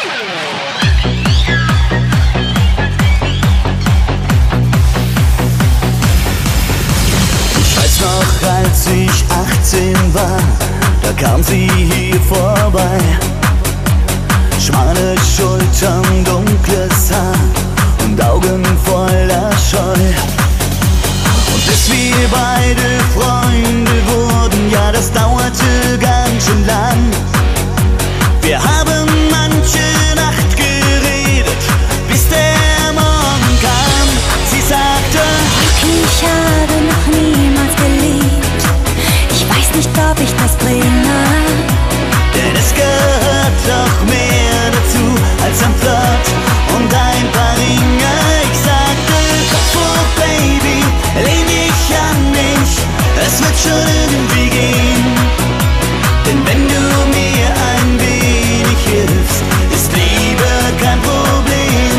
Ich weiß noch, als ich 18 war, da kam sie hier vorbei. Schmale Schultern, dunkles Haar und Augen voller Scheu. Und bis wir beide Freunde wurden, ja, das dauerte ganz schön lang. Wir haben manche Nacht geredet, bis der Morgen kam. Sie sagte: Ich habe noch niemals geliebt. Ich weiß nicht, ob ich das bringe. Denn es gehört doch mehr dazu als ein Flirt und ein paar Ringe. Ich sagte: Kopf hoch, Baby, lehn dich an mich, es wird schon irgendwie gehen. Denn wenn du mir ein wenig hilfst, ist Liebe kein Problem.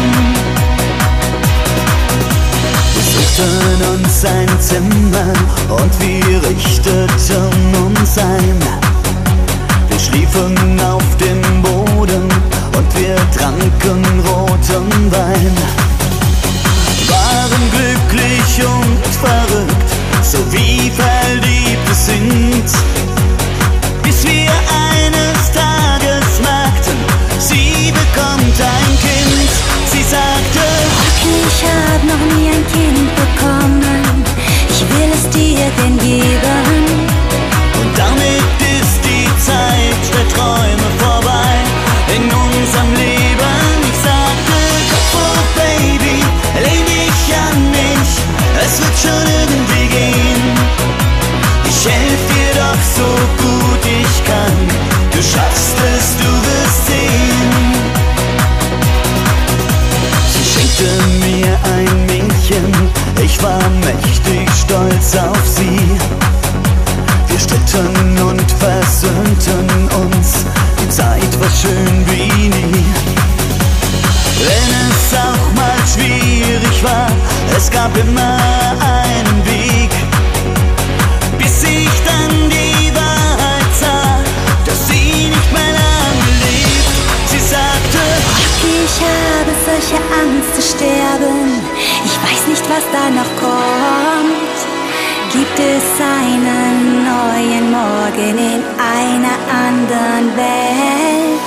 Wir suchten uns ein Zimmer und wir richteten uns ein. Wir schliefen auf dem Boden und wir tranken roten Wein. Waren glücklich und verrückt, so wie Verliebte sind. Bis wir eines Tages merkten, sie bekommt ein Kind. Sie sagte: Ich habe noch nie ein Kind bekommen. Ich will es dir denn geben. Und damit ist die Zeit der Träume vorbei in unserem Leben. Ich sagte: Kopf hoch, Baby, lehn dich an mich, es wird schon irgendwie gehen. Ich helf dir doch so gut ich kann, du schaffst es, du wirst sehen. Sie schenkte mir ein Mädchen, ich war mächtig stolz auf sie. Wir stritten und versöhnten uns, die Zeit war schön wie nie. Wenn es auch mal schwierig war, es gab immer einen Weg, bis ich dann die Wahrheit sah, dass sie nicht mehr lange lebt. Sie sagte: Ich habe solche Angst zu sterben. Ich weiß nicht, was da noch kommt. Gibt es einen neuen Morgen in einer anderen Welt?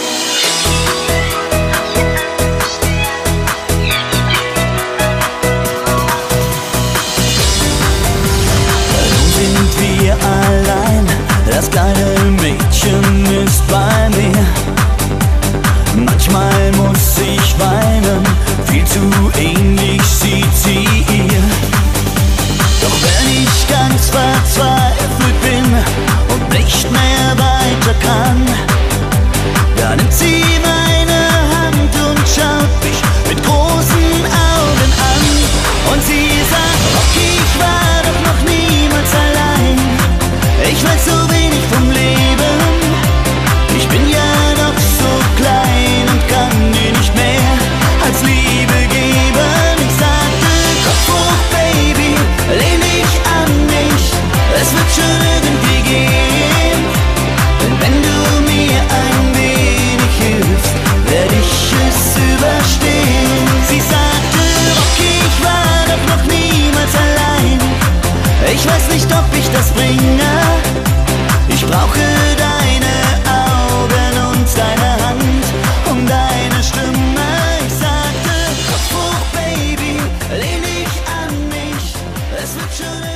Nun sind wir allein, das kleine Mädchen ist bei mir. Manchmal muss ich weinen, viel zu ähnlich sieht sie ihr. Doch wenn ich ganz verzweifelt bin und nicht mehr weiter kann, da nimmt sie meine Hand und schaut mich mit großen Augen an. Und sie sagt: Rocky, ich war doch noch niemals allein. Ich weiß so wenig vom Leben. Ich bin ja noch so klein und kann dir nicht mehr als Liebe geben. Ich sagte: Kopf hoch, Baby, lehn dich an mich, es wird schon irgendwie gehen. Denn wenn du mir ein wenig hilfst, werd ich es überstehen. Sie sagte: Rocky, ich war doch noch niemals allein. Ich weiß nicht, ob ich das bringe. Ich brauche deine Augen und deine Hand und deine Stimme. Ich sagte: Kopf hoch, Baby, lehn dich an mich, es wird schon